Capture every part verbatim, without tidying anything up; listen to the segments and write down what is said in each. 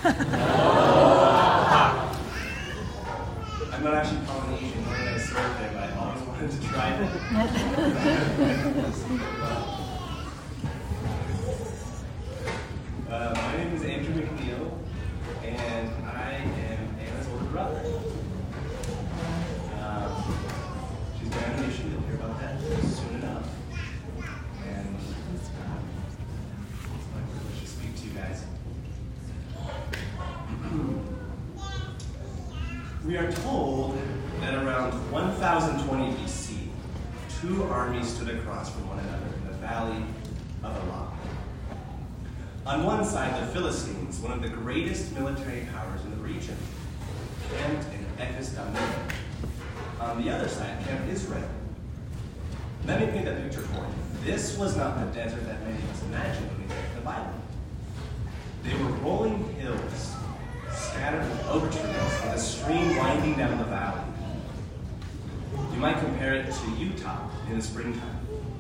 I'm not actually Polynesian, nor did I serve there, but I always wanted to try it. uh, my name is Andrew McNeil, and I am Anna's older brother. Um, she's graduation, you'll hear about that soon enough. And it's my privilege to speak to you guys. We are told that around one thousand twenty B C, two armies stood across from one another in the valley of Elah. On one side, the Philistines, one of the greatest military powers in the region, camped in Ephes Dammim. On the other side, camped Israel. Let me paint that picture for you. This was not the desert that many of us imagine when we read the Bible. They were rolling hills, scattered with oak trees, with a stream winding down the valley. You might compare it to Utah in the springtime.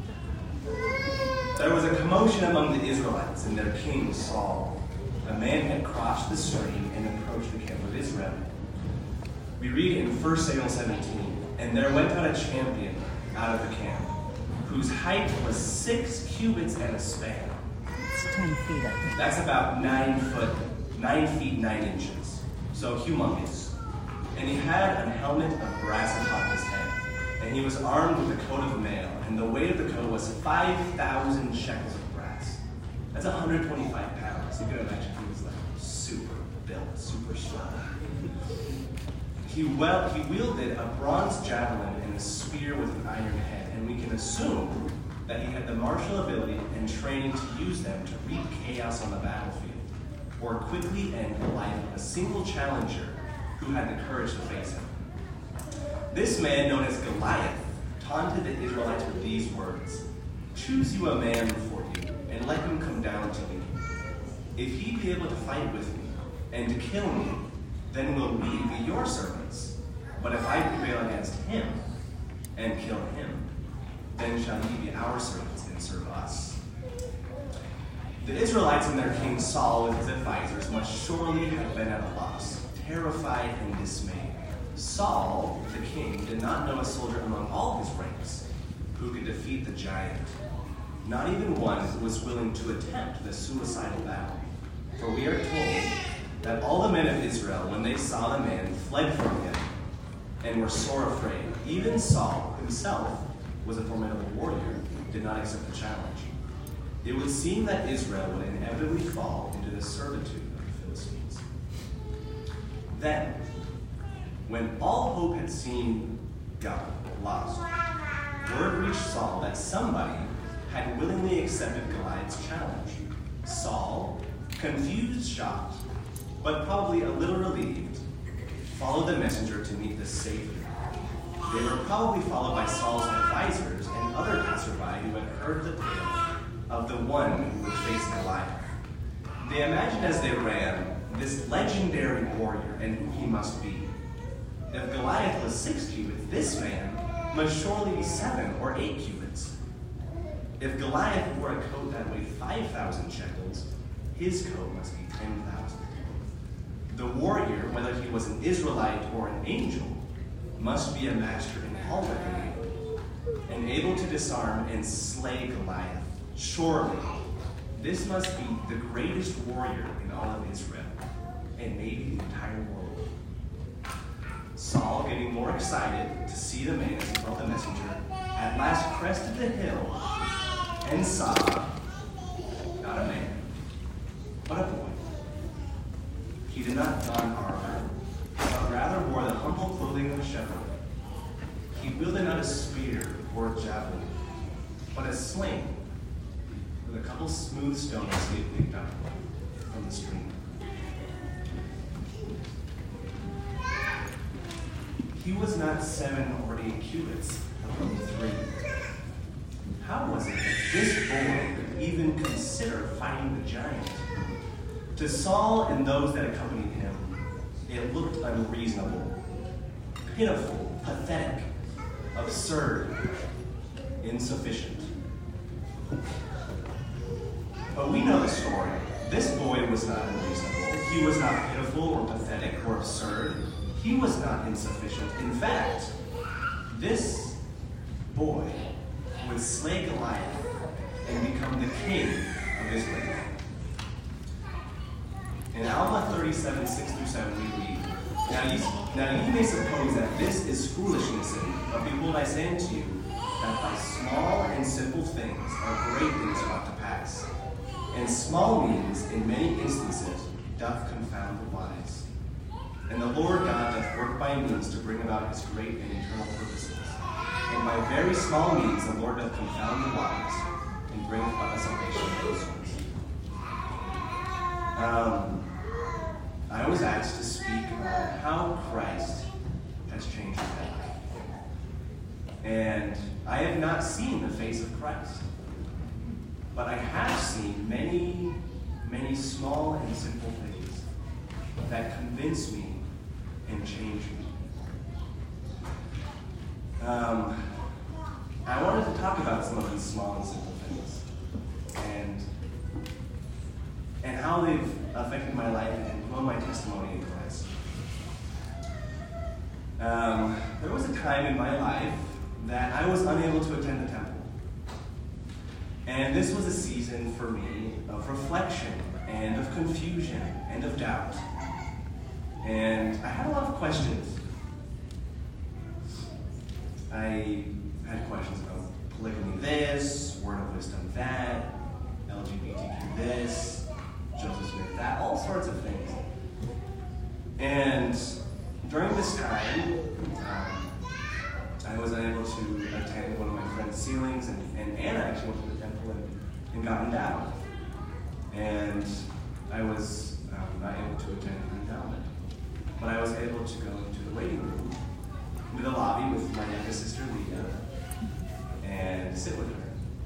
There was a commotion among the Israelites and their king Saul. A man had crossed the stream and approached the camp of Israel. We read in First Samuel seventeen, and there went out a champion out of the camp, whose height was six cubits and a span. It's ten feet, I think. That's about nine foot, nine feet, nine inches. So humongous. And he had a helmet of brass atop his head. And he was armed with a coat of mail. And the weight of the coat was five thousand shekels of brass. That's one hundred twenty-five pounds. You can imagine he was like super built, super strong. He, well, he wielded a bronze javelin and a spear with an iron head. And we can assume that he had the martial ability and training to use them to wreak chaos on the battlefield, or quickly end the life of a single challenger who had the courage to face him. This man, known as Goliath, taunted the Israelites with these words: "Choose you a man for you, and let him come down to me. If he be able to fight with me, and to kill me, then will we be your servants. But if I prevail against him, and kill him, then shall ye be our servants and serve us." The Israelites and their king Saul with his advisors must surely have been at a loss, terrified and dismayed. Saul, the king, did not know a soldier among all his ranks who could defeat the giant, not even one who was willing to attempt the suicidal battle. For we are told that all the men of Israel, when they saw the man, fled from him and were sore afraid. Even Saul himself was a formidable warrior, did not accept the challenge. It would seem that Israel would inevitably fall into the servitude of the Philistines. Then, when all hope had seemed gone, lost, word reached Saul that somebody had willingly accepted Goliath's challenge. Saul, confused, shocked, but probably a little relieved, followed the messenger to meet the Savior. They were probably followed by Saul's advisors and other passerby who had heard the tale of the one who would face Goliath. They imagined as they ran this legendary warrior and who he must be. If Goliath was six cubits, this man must surely be seven or eight cubits. If Goliath wore a coat that weighed five thousand shekels, his coat must be ten thousand. The warrior, whether he was an Israelite or an angel, must be a master in all that he knew, and able to disarm and slay Goliath. Surely, this must be the greatest warrior in all of Israel, and maybe the entire world. Saul, getting more excited to see the man as he felt the messenger, at last crested the hill and saw not a man, but a boy. He did not don armor, but rather wore the humble clothing of a shepherd. He wielded not a spear or a javelin, but a sling with a couple smooth stones he had picked up from the stream. He was not seven or eight cubits, but only three. How was it that this boy could even consider fighting the giant? To Saul and those that accompanied him, it looked unreasonable, pitiful, pathetic, absurd, insufficient. But we know the story. this boy was not unreasonable. He was not pitiful or pathetic or absurd. He was not insufficient. In fact, this boy would slay Goliath and become the king of Israel. In Alma thirty-seven, six through seven, we read, Now you, now you may suppose that this is foolishness in you, but behold, I say unto you, that by small and simple things are great things brought to pass. And small means, in many instances, doth confound the wise. And the Lord God doth work by means to bring about his great and eternal purposes. And by very small means the Lord doth confound the wise, and bring about the salvation of those ones. Um, I was asked to speak about how Christ has changed my life. And I have not seen the face of Christ. But I have seen many, many small and simple things that convince me and change me. Um, I wanted to talk about some of these small and simple things and, and how they've affected my life and grown my testimony in Christ. Um, there was a time in my life that I was unable to attend the temple. And this was a season for me of reflection and of confusion and of doubt. And I had a lot of questions. I had questions about polygamy this, word of wisdom that, L G B T Q this, Joseph Smith that, all sorts of things. And during this time, um, I was unable to attend one of my friend's sealings, and, and Anna actually went to the temple and, and got endowed. And I was um, not able to attend her endowment. But I was able to go into the waiting room, into the lobby with my youngest sister, Leah, and sit with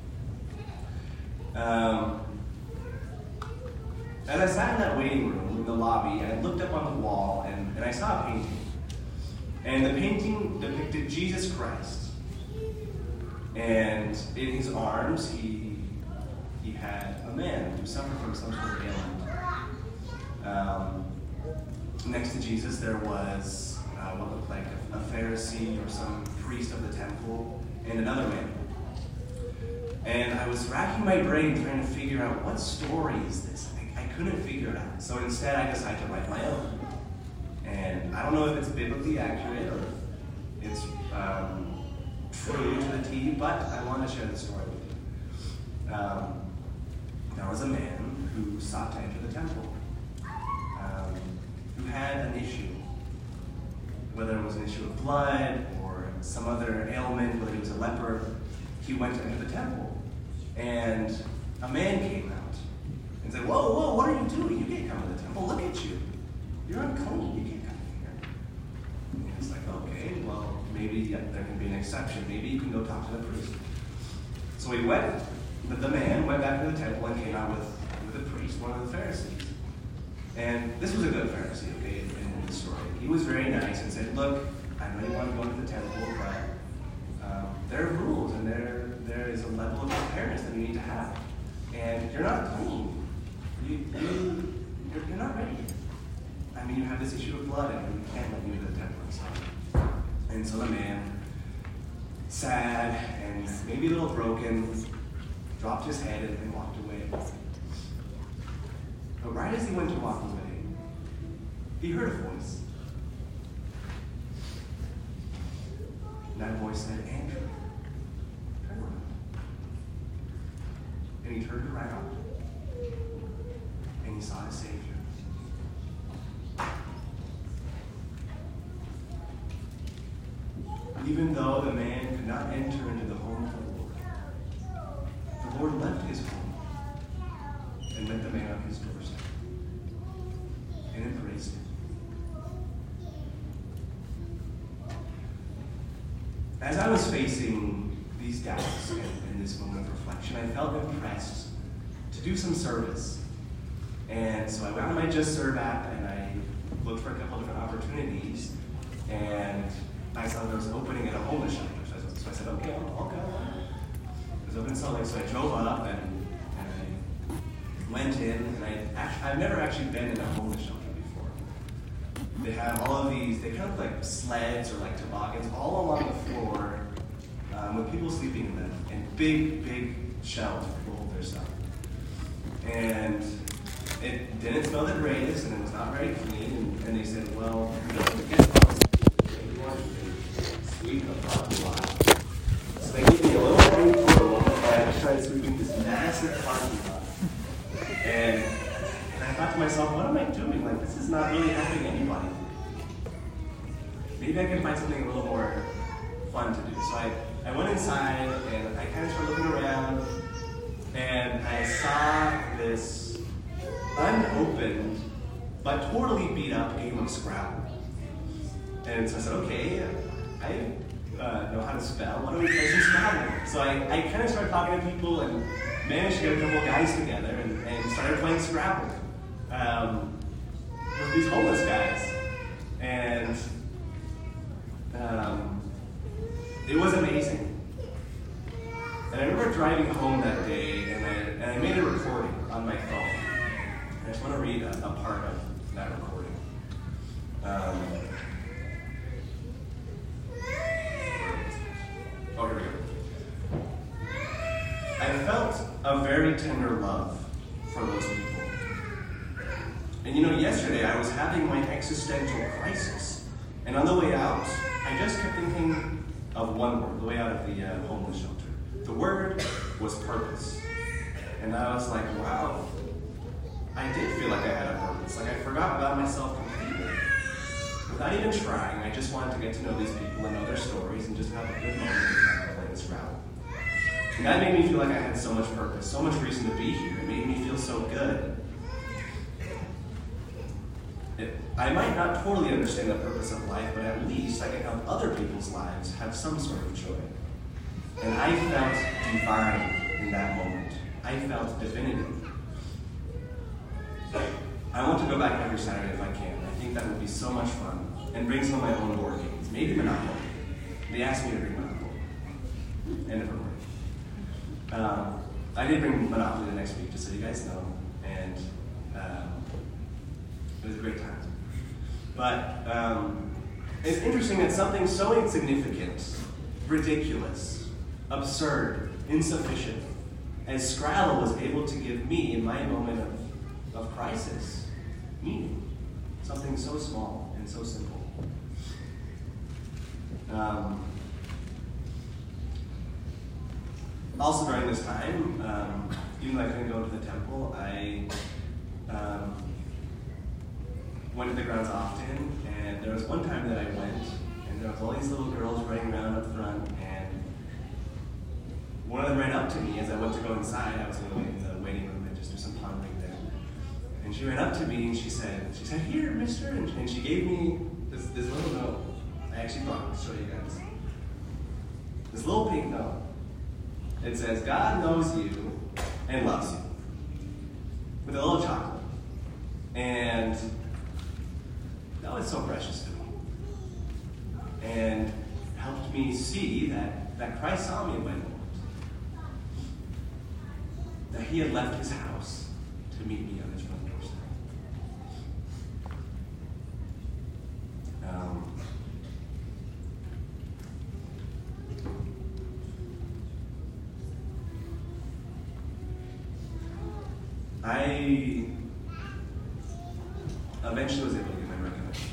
her. Um, as I sat in that waiting room in the lobby, I looked up on the wall and, and I saw a painting. And the painting depicted Jesus Christ. And in his arms, he, he had a man who suffered from some sort of ailment. Um, next to Jesus, there was uh, what looked like a, a Pharisee or some priest of the temple, and another man. And I was racking my brain trying to figure out what story is this. I, I couldn't figure it out. So instead, I decided to write my own. And I don't know if it's biblically accurate or if it's um, true to the T, but I want to share the story with you. Um, there was a man who sought to enter the temple, um, who had an issue, whether it was an issue of blood or some other ailment, whether he was a leper. He went to enter the temple, and a man came out and said, "Whoa, whoa, what are you doing? You can't come to the temple. Look at you. You're unclean. You can't come in here." And he's like, "Okay, well, maybe there can be an exception. Maybe you can go talk to the priest." So he went, but the man went back to the temple and came out with, with the priest, one of the Pharisees. And this was a good Pharisee, okay, in, in the story. He was very nice and said, "Look, I know you want to go into the temple, but um, there are rules and there there is a level of preparedness that you need to have. And you're not clean. You, you, you're, you're not ready. I mean, you have this issue of blood, and we can't let you into the temple and stuff." And so the man, sad and maybe a little broken, dropped his head and, and walked away. But right as he went to walk away, he heard a voice. And that voice said, "Andrew, turn around." And he turned around, and he saw his Savior. Even though the man could not enter into the home of the Lord, the Lord left his home and met the man on his doorstep and embraced him. As I was facing these doubts and, and this moment of reflection, I felt impressed to do some service. And so I went on my Just Serve app and I looked for a couple different opportunities, and I saw there was an opening at a homeless shelter. So, so I said, "Okay, I'll, I'll go." It was open in Salt Lake, so I drove up and, and I went in, and I actually, I've never actually been in a homeless shelter before. They have all of these, they kind of like sleds or like toboggans all along the floor um, with people sleeping in them, and big, big shelves where people hold their stuff. And it didn't smell the greatest, and it was not very clean, and, and they said, well, we don't have to get all this if you want to sweep the parking lot. So they gave me a little tiny room, and I started sweeping this massive parking lot. And, and I thought to myself, what am I doing? Like, this is not really helping anybody. Maybe I can find something a little more fun to do. So I, I went inside, and I kind of started looking around, and I saw this unopened, but totally beat up game of Scrabble. And so I said, okay, I uh, know how to spell. Why don't we play some Scrabble? So I, I kind of started talking to people and managed to get a couple guys together and, and started playing Scrabble um, with these homeless guys. And um, it was amazing. And I remember driving home that day, and I, and I made a recording on my phone. I just want to read a, a part of that recording. Um, oh, here we go. I felt a very tender love for those people. And you know, yesterday I was having my existential crisis. And on the way out, I just kept thinking of one word, the way out of the uh, homeless shelter. The word was purpose. And I was like, wow, I did feel like I had a purpose. Like I forgot about myself completely. Without even trying, I just wanted to get to know these people and know their stories and just have a good moment of playing this Scrabble. And that made me feel like I had so much purpose, so much reason to be here. It made me feel so good. It, I might not totally understand the purpose of life, but at least I can help other people's lives have some sort of joy. And I felt divine in that moment. I felt divinity. I want to go back every Saturday if I can. I think that would be so much fun. And bring some of my own board games. Maybe Monopoly. They asked me to bring Monopoly. And never mind. Um, I did bring Monopoly the next week, just so you guys know. And um, it was a great time. But um, it's interesting that something so insignificant, ridiculous, absurd, insufficient, as Scrabble was able to give me in my moment of, of crisis, meaning. Something so small and so simple. Um, also during this time, um, even though I couldn't go to the temple, I um, went to the grounds often, and there was one time that I went, and there was all these little girls running around up front, and one of them ran up to me as I went to go inside. I was going to wait in the waiting room and just do some pondering there. And she ran up to me and she said, she said, "Here, mister," and, and she gave me this, this little note. I actually brought it to show you guys. This little pink note. It says, "God knows you and loves you," with a little chocolate. And that was so precious to me. And helped me see that, that Christ saw me when I walked. That he had left his house to meet me on his front doorstep. Um, I eventually was able to get my recognition.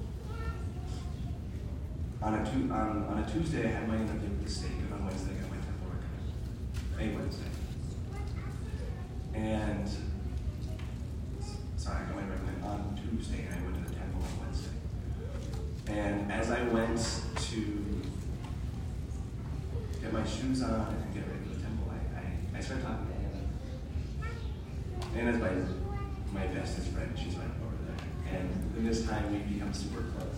On a, tu- on, on a Tuesday, I had my interview with the state, and on Wednesday, I got my temple recognition. A Wednesday. And, sorry, I got my recognition on Tuesday, and I went to the temple on Wednesday. And as I went to get my shoes on and get ready for the temple, I, I, I started talking to Anna. Anna's my, my bestest friend. She's right over there. And in this time, we become super close.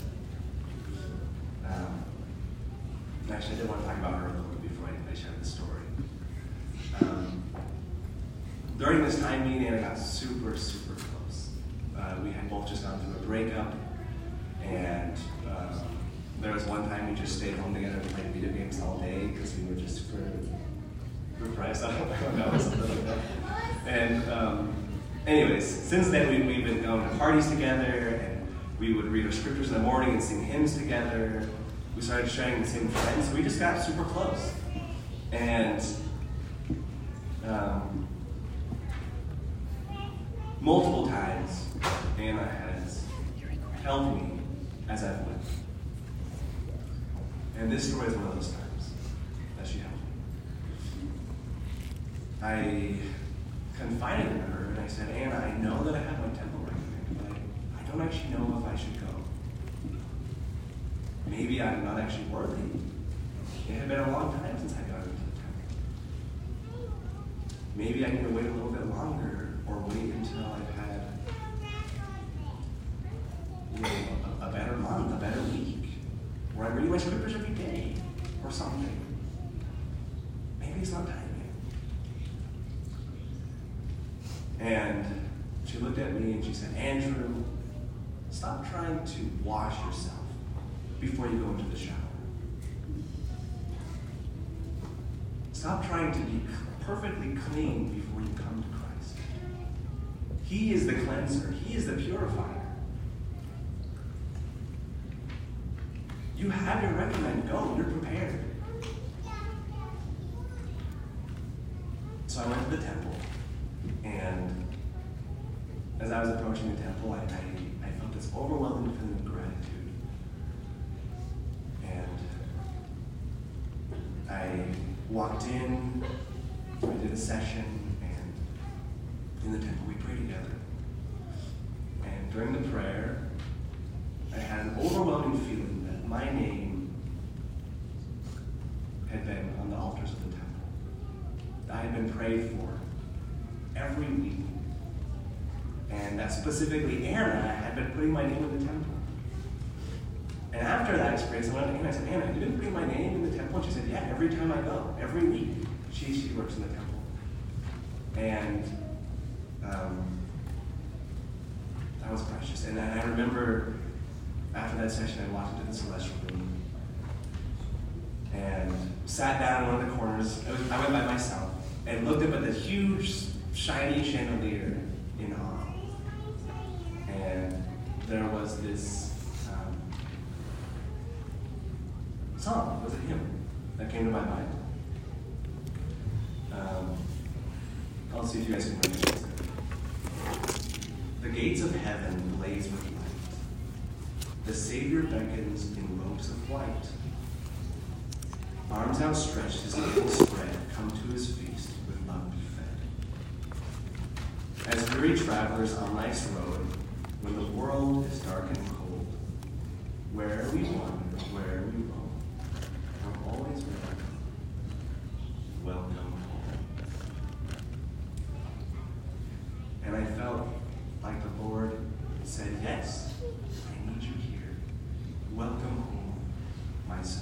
Um, actually, I did want to talk about her a little bit before I, I share the story. Um, during this time, me and Anna got super, super close. Uh, we had both just gone through a breakup, and um, there was one time we just stayed home together and played video games all day because we were just super depressed. I don't know, something like that. And um, anyways, since then we, we've been going to parties together, and we would read our scriptures in the morning and sing hymns together. We started sharing the same friends, so we just got super close. And um, multiple times, Anna has helped me as I've lived. And this story is one of those times that she helped me. I confided in her, and I said, Anna, I know that I have my temple recommended, but I, I don't actually know if I should go. Maybe I'm not actually worthy. It had been a long time since I got into the temple. Maybe I need to wait a little bit longer, or wait until I've had you know, a, a better month, a better week, where I'm reading my scriptures every day, or something. Maybe it's not time yet. And she looked at me and she said, Andrew, stop trying to wash yourself before you go into the shower. Stop trying to be perfectly clean before you come to Christ. He is the cleanser. He is the purifier. You have your recommend. Go. You're prepared. So I went to the temple, and as I was approaching the temple, I, I, I felt this overwhelming feeling of gratitude. And I walked in, I did a session, and in the temple we prayed together. And during the prayer, I had an overwhelming feeling that my name had been on the altars of the temple. That I had been prayed for every week. And that specifically Anna had been putting my name in the temple. And after that experience, I went to Anna and I said, Anna, have you been putting my name in the temple? And she said, yeah, every time I go, every week. She, she works in the temple. And um, that was precious. And I remember after that session, I walked into the celestial room and sat down in one of the corners. I, was, I went by myself and looked up at the huge, shiny chandelier in awe. And there was this um, song, it was a hymn that came to my mind. Um, I'll see if you guys can recognize it. The gates of heaven blaze with light. The Savior beckons in robes of white. Arms outstretched, his navel spread, come to his feast with love be fed. As weary travelers on life's road, when the world is dark and cold, where we wander, where we roam, I'm always welcome. Welcome home. And I felt like the Lord said, yes, I need you here. Welcome home, my son.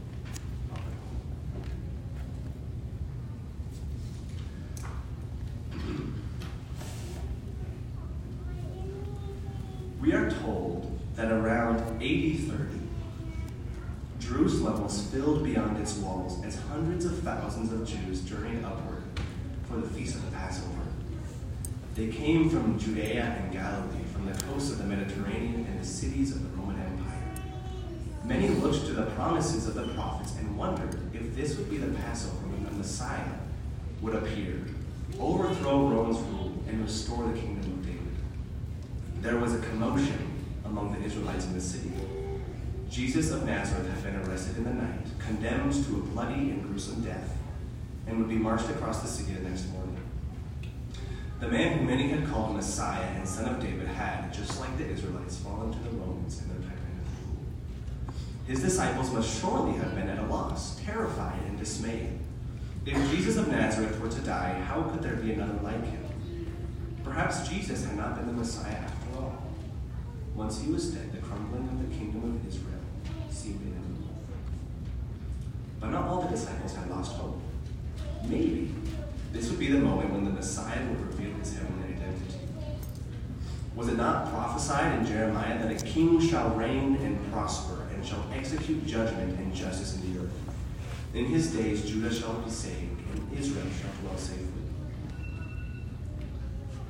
We are told that around A D thirty, Jerusalem was filled beyond its walls as hundreds of thousands of Jews journeyed upward for the feast of the Passover. They came from Judea and Galilee, from the coasts of the Mediterranean and the cities of the Roman Empire. Many looked to the promises of the prophets and wondered if this would be the Passover when the Messiah would appear, overthrow Rome's rule, and restore the kingdom of David. There was a commotion among the Israelites in the city. Jesus of Nazareth had been arrested in the night, condemned to a bloody and gruesome death, and would be marched across the city the next morning. The man whom many had called Messiah and Son of David had, just like the Israelites, fallen to the Romans in their tyrannical rule. His disciples must surely have been at a loss, terrified and dismayed. If Jesus of Nazareth were to die, how could there be another like him? Perhaps Jesus had not been the Messiah after all. Once he was dead, the crumbling of the kingdom of Israel seemed inevitable. But not all the disciples had lost hope. Maybe this would be the moment when the Messiah would reveal his heavenly identity. Was it not prophesied in Jeremiah that a king shall reign and prosper and shall execute judgment and justice in the earth? In his days Judah shall be saved and Israel shall dwell safely.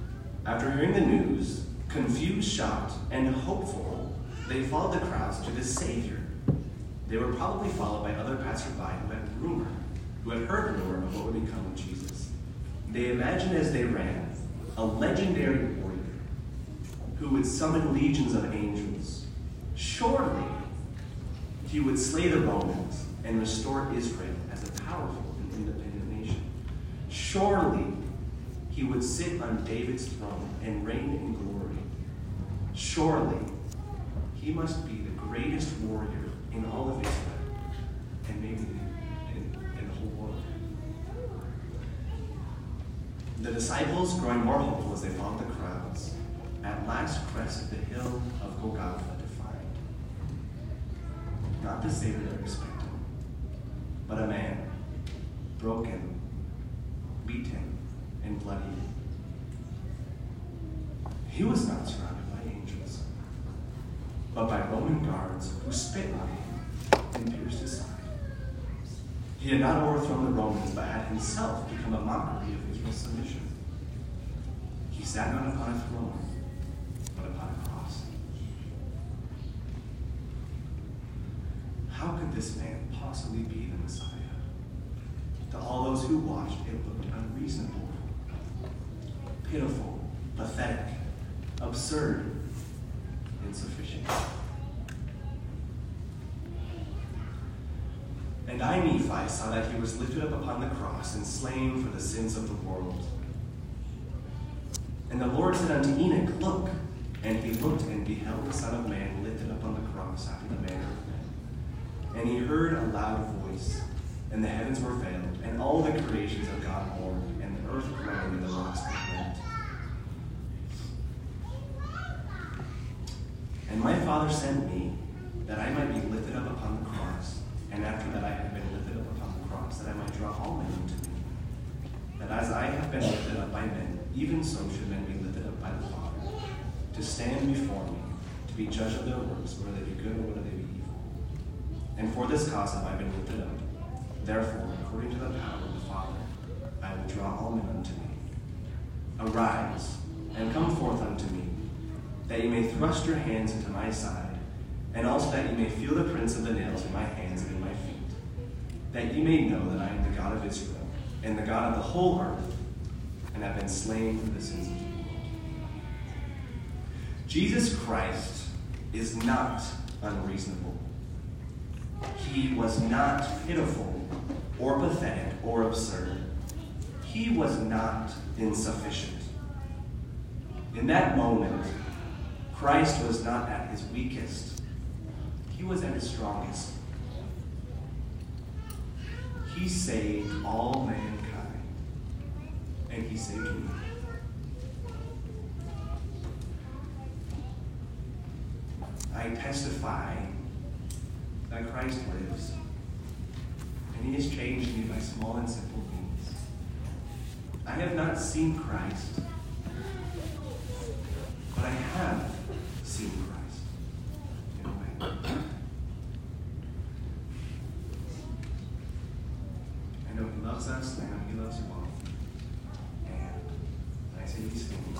After hearing the news, confused, shocked, and hopeful, they followed the crowds to the Savior. They were probably followed by other passersby who had rumor, who had heard rumor of what would become of Jesus. They imagined as they ran a legendary warrior who would summon legions of angels. Surely he would slay the Romans and restore Israel as a powerful and independent nation. Surely he would sit on David's throne and reign in glory. Surely he must be the greatest warrior in all of Israel, and maybe in, in the whole world. The disciples, growing more hopeful as they followed the crowds, at last crested the hill of Golgotha to find not the Savior they were expecting, but a man, broken, beaten, and bloody. He was not surrounded by angels, but by Roman guards who spit on him and pierced his side. He had not overthrown the Romans, but had himself become a mockery of Israel's submission. He sat not upon a throne, but upon a cross. How could this man possibly be the Messiah? To all those who watched, it looked unreasonable, pitiful, pathetic, absurd, insufficient. And I, Nephi, saw that he was lifted up upon the cross and slain for the sins of the world. And the Lord said unto Enoch, Look. And he looked and beheld the Son of Man lifted up on the cross after the manner of men. And he heard a loud voice, and the heavens were veiled, and all the creations of God mourned, and the earth groaned, and the rocks rent. And my Father sent me, that I might be lifted up upon the cross, and after that I have been lifted up upon the cross, that I might draw all men unto me. That as I have been lifted up by men, even so should men be lifted up by the Father, to stand before me, to be judged of their works, whether they be good or whether they be evil. And for this cause have I been lifted up. Therefore, according to the power of the Father, I will draw all men unto me. Arise, and come forth unto me, that ye may thrust your hands into my side, and also that ye may feel the prints of the nails in my hands and in my feet, that ye may know that I am the God of Israel, and the God of the whole earth, and have been slain for the sins of the world. Jesus Christ is not unreasonable. He was not pitiful or pathetic or absurd. He was not insufficient. In that moment, Christ was not at his weakest. He was at his strongest. He saved all mankind, and he saved me. I testify that Christ lives, and he has changed me by small and simple means. I have not seen Christ, but I have seen Christ in a way. I know he loves us, and I know he loves you all. And when I say these things,